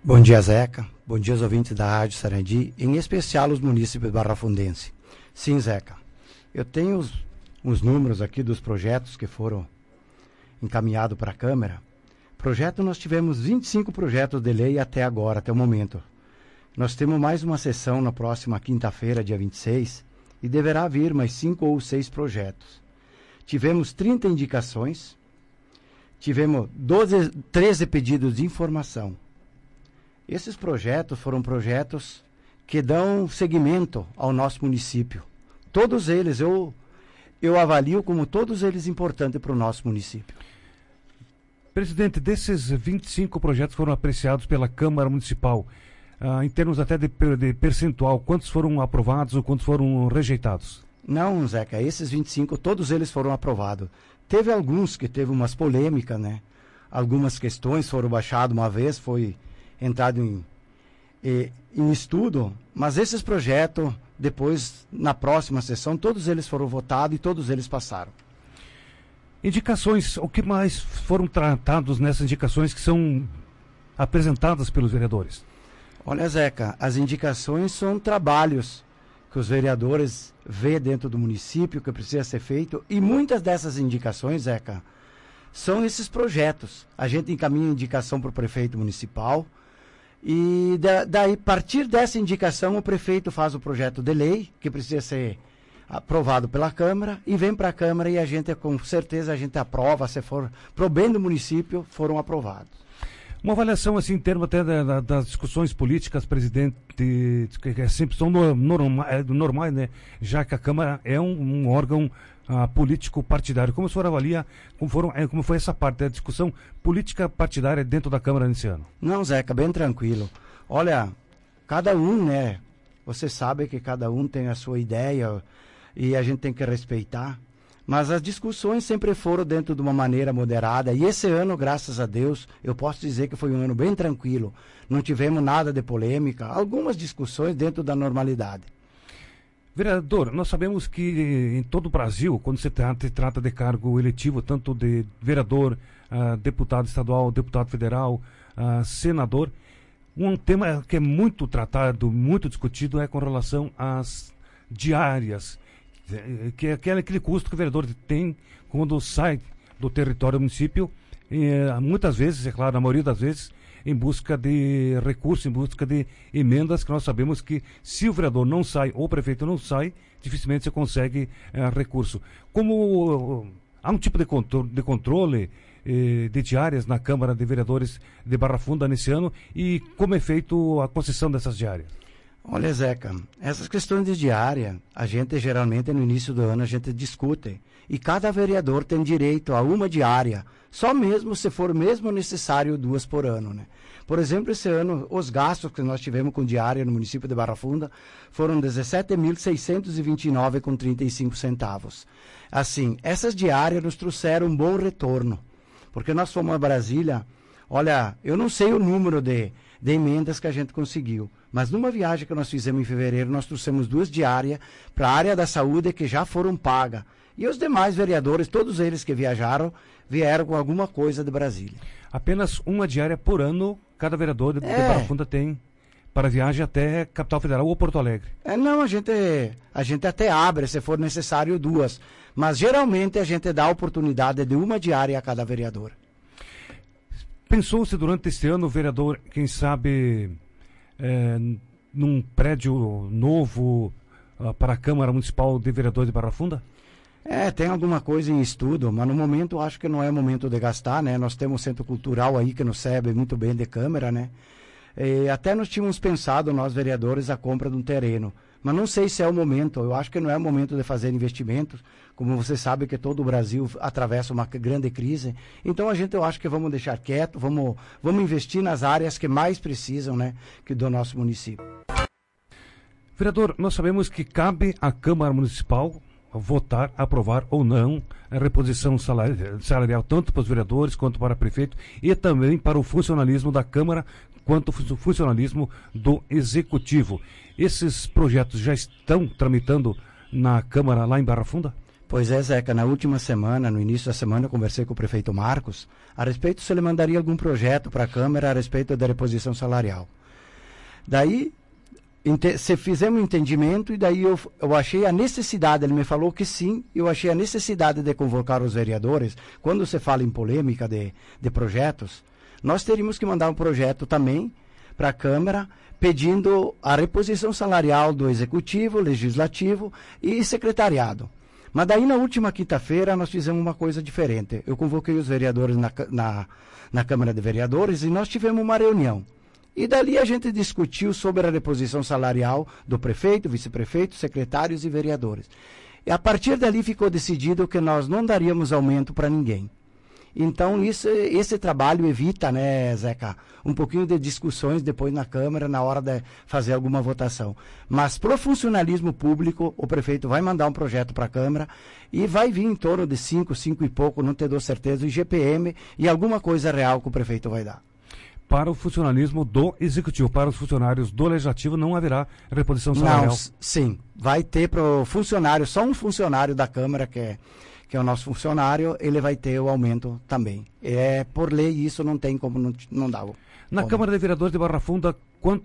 Bom dia, Zeca. Bom dia aos ouvintes da Rádio Sarandi, em especial os munícipes barrafundenses. Sim, Zeca, eu tenho uns números aqui dos projetos que foram encaminhados para a Câmara. Projeto, nós tivemos 25 projetos de lei até agora, até o momento. Nós temos mais uma sessão na próxima quinta-feira, dia 26, e deverá vir mais 5 ou 6 projetos. Tivemos 30 indicações, tivemos 13 pedidos de informação. Esses projetos foram projetos que dão seguimento ao nosso município. Todos eles, eu avalio como todos eles importantes para o nosso município. Presidente, desses 25 projetos foram apreciados pela Câmara Municipal, em termos até de percentual, quantos foram aprovados ou quantos foram rejeitados? Não, Zeca, esses 25, todos eles foram aprovados. Teve alguns que teve umas polêmicas, né? Algumas questões foram baixadas uma vez, foi entrado em estudo, mas esses projetos, depois, na próxima sessão, todos eles foram votados e todos eles passaram. Indicações, o que mais foram tratados nessas indicações que são apresentadas pelos vereadores? Olha, Zeca, as indicações são trabalhos que os vereadores vê dentro do município que precisa ser feito, e muitas dessas indicações, Zeca, são esses projetos. A gente encaminha indicação para o prefeito municipal, e daí, a partir dessa indicação, o prefeito faz o projeto de lei, que precisa ser aprovado pela Câmara, e vem para a Câmara e a gente, com certeza, a gente aprova, se for pro bem do município, foram aprovados. Uma avaliação, assim, em termos até das discussões políticas, presidente, que sempre são normais, né? Já que a Câmara é um órgão político partidário. Como o senhor avalia como foi essa parte da discussão política partidária dentro da Câmara nesse ano? Não, Zeca, bem tranquilo. Olha, cada um, né? Você sabe que cada um tem a sua ideia e a gente tem que respeitar. Mas as discussões sempre foram dentro de uma maneira moderada. E esse ano, graças a Deus, eu posso dizer que foi um ano bem tranquilo. Não tivemos nada de polêmica. Algumas discussões dentro da normalidade. Vereador, nós sabemos que em todo o Brasil, quando se trata de cargo eletivo, tanto de vereador, deputado estadual, deputado federal, senador, um tema que é muito tratado, muito discutido é com relação às diárias, que é aquele custo que o vereador tem quando sai do território do município, muitas vezes, é claro, na maioria das vezes, em busca de recursos, em busca de emendas, que nós sabemos que se o vereador não sai ou o prefeito não sai, dificilmente você consegue recurso. Como há um tipo de controle de diárias na Câmara de Vereadores de Barra Funda nesse ano, e como é feito a concessão dessas diárias? Olha, Zeca, essas questões de diária, a gente geralmente no início do ano a gente discute, e cada vereador tem direito a uma diária, só mesmo se for mesmo necessário 2 por ano, né? Por exemplo, esse ano, os gastos que nós tivemos com diária no município de Barra Funda foram 17.629,35 centavos. Assim, essas diárias nos trouxeram um bom retorno, porque nós fomos a Brasília. Olha, eu não sei o número de emendas que a gente conseguiu, mas numa viagem que nós fizemos em fevereiro, nós trouxemos 2 diárias para a área da saúde que já foram pagas. E os demais vereadores, todos eles que viajaram, vieram com alguma coisa de Brasília. Apenas uma diária por ano, cada vereador de Barra Funda tem para viagem até Capital Federal ou Porto Alegre. Não, a gente até abre, se for necessário 2. Mas geralmente a gente dá a oportunidade de uma diária a cada vereador. Pensou-se durante este ano, vereador, quem sabe, num prédio novo para a Câmara Municipal de Vereadores de Barra Funda? Tem alguma coisa em estudo, mas no momento eu acho que não é momento de gastar, né? Nós temos um centro cultural aí que nos serve muito bem de Câmara, né? E até nós tínhamos pensado, nós vereadores, a compra de um terreno. Mas não sei se é o momento, eu acho que não é o momento de fazer investimentos, como você sabe que todo o Brasil atravessa uma grande crise. Então eu acho que vamos deixar quieto, vamos investir nas áreas que mais precisam, né, que do nosso município. Vereador, nós sabemos que cabe à Câmara Municipal votar, aprovar ou não a reposição salarial, tanto para os vereadores quanto para o prefeito, e também para o funcionalismo da Câmara, quanto o funcionalismo do Executivo. Esses projetos já estão tramitando na Câmara lá em Barra Funda? Pois é, Zeca, na última semana, no início da semana, eu conversei com o prefeito Marcos a respeito se ele mandaria algum projeto para a Câmara a respeito da reposição salarial. Daí, se fizemos um entendimento, e daí eu achei a necessidade, ele me falou que sim, eu achei a necessidade de convocar os vereadores. Quando se fala em polêmica de projetos, nós teríamos que mandar um projeto também para a Câmara, pedindo a reposição salarial do Executivo, Legislativo e Secretariado. Mas daí, na última quinta-feira, nós fizemos uma coisa diferente. Eu convoquei os vereadores na Câmara de Vereadores e nós tivemos uma reunião. E dali a gente discutiu sobre a reposição salarial do prefeito, vice-prefeito, secretários e vereadores. E a partir dali ficou decidido que nós não daríamos aumento para ninguém. Então, esse trabalho evita, né, Zeca, um pouquinho de discussões depois na Câmara, na hora de fazer alguma votação. Mas, para o funcionalismo público, o prefeito vai mandar um projeto para a Câmara e vai vir em torno de 5 e pouco, não te dou certeza, o IGPM e alguma coisa real que o prefeito vai dar. Para o funcionalismo do Executivo, para os funcionários do Legislativo, não haverá reposição salarial? Não, sim. Vai ter para o funcionário, só um funcionário da Câmara, que é o nosso funcionário, ele vai ter o aumento também. Por lei, isso não tem como não dar. Na Câmara de Vereadores de Barra Funda,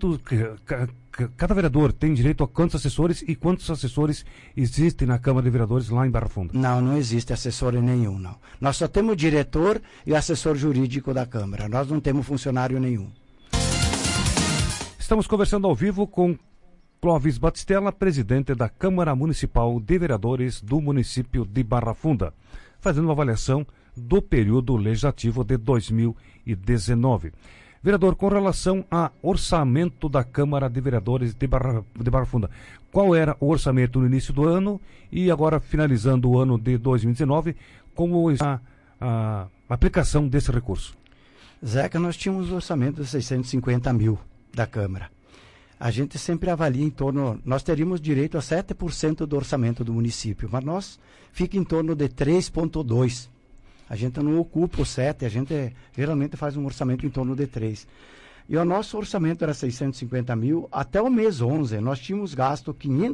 cada vereador tem direito a quantos assessores e quantos assessores existem na Câmara de Vereadores lá em Barra Funda? Não existe assessor nenhum, não. Nós só temos o diretor e o assessor jurídico da Câmara. Nós não temos funcionário nenhum. Estamos conversando ao vivo com Clóvis Batistella, presidente da Câmara Municipal de Vereadores do município de Barra Funda, fazendo uma avaliação do período legislativo de 2019. Vereador, com relação ao orçamento da Câmara de Vereadores de Barra Funda, qual era o orçamento no início do ano e agora finalizando o ano de 2019, como está a aplicação desse recurso? Zeca, nós tínhamos um orçamento de 650 mil da Câmara. A gente sempre avalia em torno, nós teríamos direito a 7% do orçamento do município, mas nós fica em torno de 3,2%. A gente não ocupa o 7%, a gente geralmente faz um orçamento em torno de 3%. E o nosso orçamento era 650 mil, até o mês 11, nós tínhamos gasto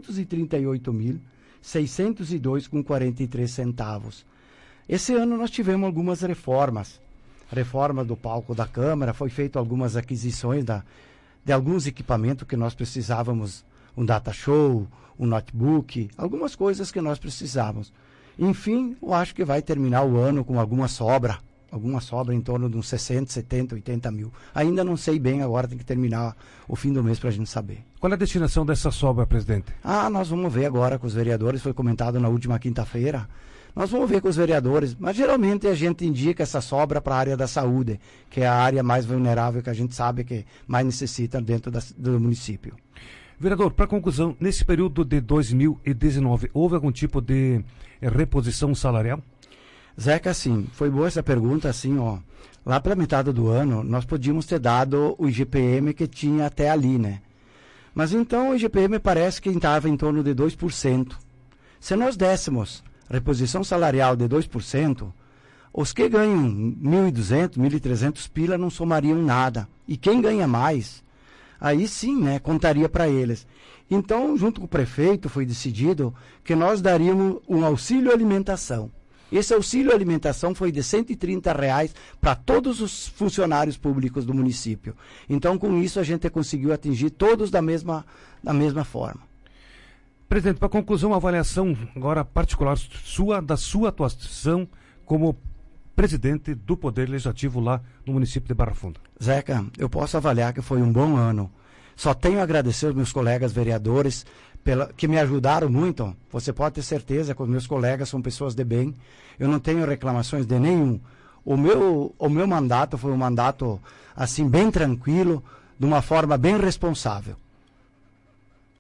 538.602,43 centavos. Esse ano nós tivemos algumas reformas. Reforma do palco da Câmara, foi feito algumas aquisições de alguns equipamentos que nós precisávamos, um data show, um notebook, algumas coisas que nós precisávamos. Enfim, eu acho que vai terminar o ano com alguma sobra em torno de uns 60, 70, 80 mil. Ainda não sei bem, agora tem que terminar o fim do mês para a gente saber. Qual é a destinação dessa sobra, presidente? Nós vamos ver agora com os vereadores, foi comentado na última quinta-feira. Nós vamos ver com os vereadores, mas geralmente a gente indica essa sobra para a área da saúde, que é a área mais vulnerável que a gente sabe que mais necessita dentro do município. Vereador, para conclusão, nesse período de 2019, houve algum tipo de reposição salarial? Zeca, sim, foi boa essa pergunta, assim, lá pela metade do ano, nós podíamos ter dado o IGPM que tinha até ali, né? Mas então o IGPM parece que estava em torno de 2%. Se nós dessemos reposição salarial de 2%, os que ganham 1.200, 1.300 pila não somariam nada. E quem ganha mais, aí sim, né, contaria para eles. Então, junto com o prefeito, foi decidido que nós daríamos um auxílio alimentação. Esse auxílio alimentação foi de R$130 para todos os funcionários públicos do município. Então, com isso, a gente conseguiu atingir todos da mesma forma. Presidente, para conclusão, uma avaliação agora particular da sua atuação como presidente do Poder Legislativo lá no município de Barra Funda. Zeca, eu posso avaliar que foi um bom ano. Só tenho a agradecer aos meus colegas vereadores que me ajudaram muito. Você pode ter certeza que os meus colegas são pessoas de bem. Eu não tenho reclamações de nenhum. O meu mandato foi um mandato assim bem tranquilo, de uma forma bem responsável.